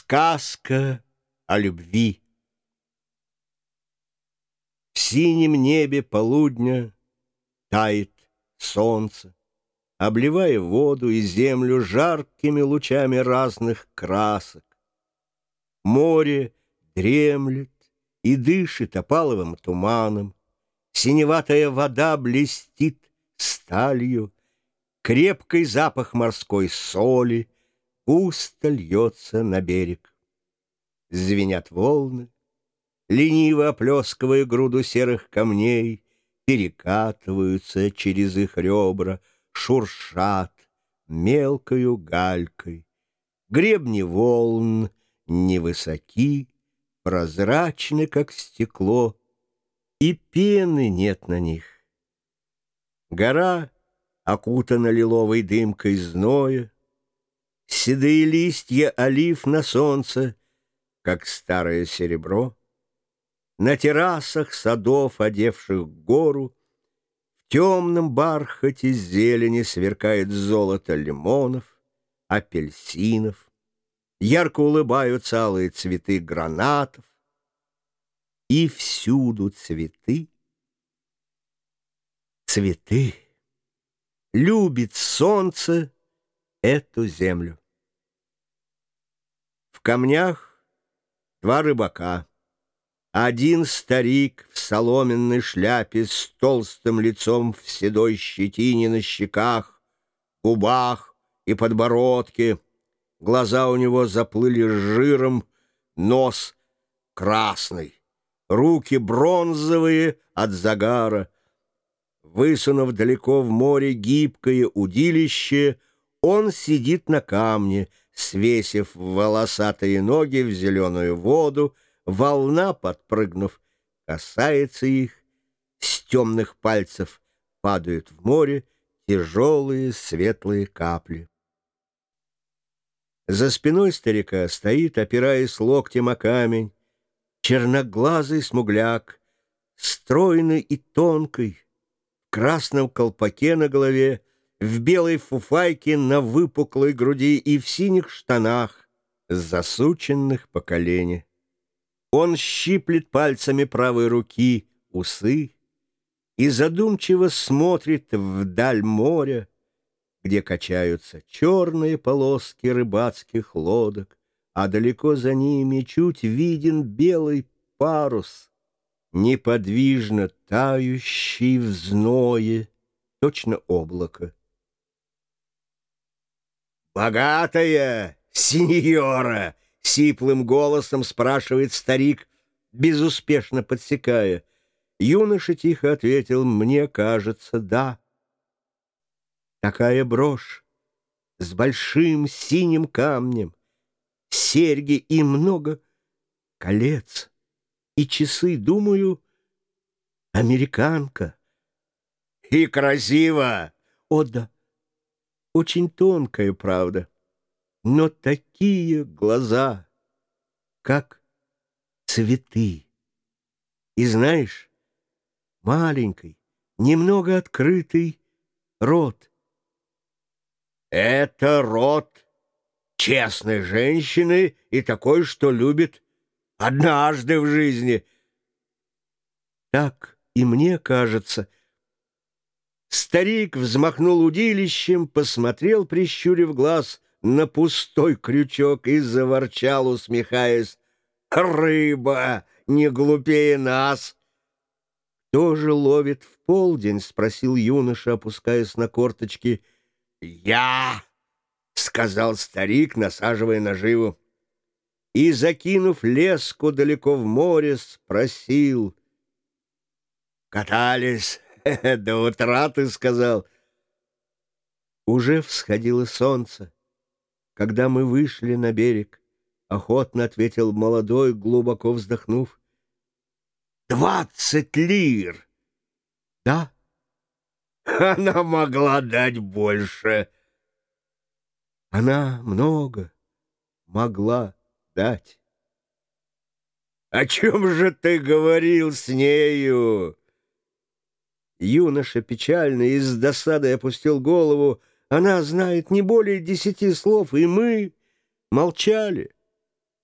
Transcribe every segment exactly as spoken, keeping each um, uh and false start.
Сказка о любви. В синем небе полудня тает солнце, обливая воду и землю жаркими лучами разных красок. Море дремлет и дышит опаловым туманом, синеватая вода блестит сталью, крепкий запах морской соли густо льется на берег. Звенят волны, лениво оплескивая груду серых камней, перекатываются через их ребра, шуршат мелкою галькой. Гребни волн невысоки, прозрачны, как стекло, и пены нет на них. Гора окутана лиловой дымкой зноя, седые листья олив на солнце, как старое серебро. На террасах садов, одевших гору, в темном бархате зелени сверкает золото лимонов, апельсинов, ярко улыбаются алые цветы гранатов, и всюду цветы, цветы. Любит солнце эту землю. В камнях два рыбака. Один старик в соломенной шляпе с толстым лицом в седой щетине на щеках, губах и подбородке. Глаза у него заплыли жиром, нос красный, руки бронзовые от загара. Высунув далеко в море гибкое удилище, он сидит на камне, свесив волосатые ноги в зеленую воду. Волна, подпрыгнув, касается их, с темных пальцев падают в море тяжелые светлые капли. За спиной старика стоит, опираясь локтем о камень, черноглазый смугляк, стройный и тонкий, в красном колпаке на голове, в белой фуфайке на выпуклой груди и в синих штанах, засученных по колени. Он щиплет пальцами правой руки усы и задумчиво смотрит вдаль моря, где качаются черные полоски рыбацких лодок, а далеко за ними чуть виден белый парус, неподвижно тающий в зное, точно облако. «Богатая синьора!» — сиплым голосом спрашивает старик, безуспешно подсекая. Юноша тихо ответил: «Мне кажется, да». Такая брошь с большим синим камнем, серьги и много колец, и часы, думаю, американка. И красиво! О, да, очень тонкая, правда. Но такие глаза, как цветы. И знаешь, маленький, немного открытый рот. Это рот честной женщины и такой, что любит однажды в жизни. Так и мне кажется. Старик взмахнул удилищем, посмотрел, прищурив глаз, на пустой крючок и заворчал, усмехаясь: «Рыба не глупее нас!» «Кто же ловит в полдень?» — спросил юноша, опускаясь на корточки. «Я!» — сказал старик, насаживая наживу. И, закинув леску далеко в море, спросил: «Катались до утра, ты сказал?» Уже всходило солнце, когда мы вышли на берег, — охотно ответил молодой, глубоко вздохнув. «Двадцать лир!» «Да». «Она могла дать больше». «Она много могла дать». «О чем же ты говорил с нею?» Юноша печально и с досадой опустил голову. Она знает не более десяти слов, и мы молчали.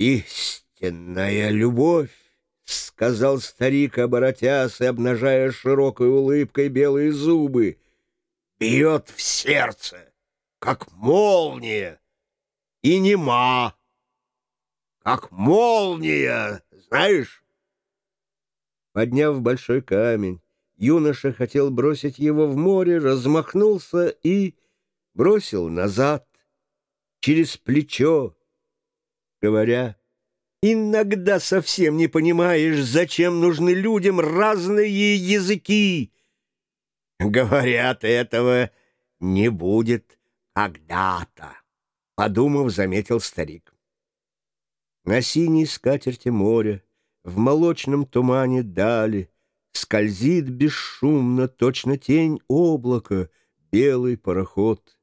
«Истинная любовь», — сказал старик, оборотясь и обнажая широкой улыбкой белые зубы, — «бьет в сердце, как молния, и нема, как молния, знаешь?» Подняв большой камень, юноша хотел бросить его в море, размахнулся и бросил назад, через плечо, говоря: «Иногда совсем не понимаешь, зачем нужны людям разные языки. Говорят, этого не будет когда-то», — подумав, заметил старик. На синей скатерти моря, в молочном тумане дали, скользит бесшумно, точно тень облака, белый пароход.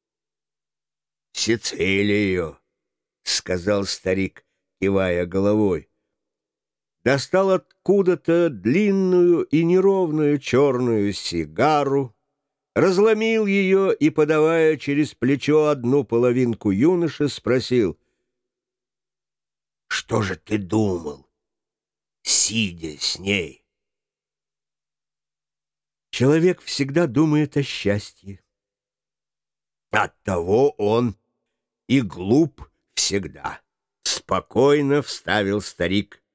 «Сицилию», — сказал старик, кивая головой. Достал откуда-то длинную и неровную черную сигару, разломил ее и, подавая через плечо одну половинку юноше, спросил: «Что же ты думал, сидя с ней?» Человек всегда думает о счастье. Оттого он и глуп всегда, — спокойно вставил старик.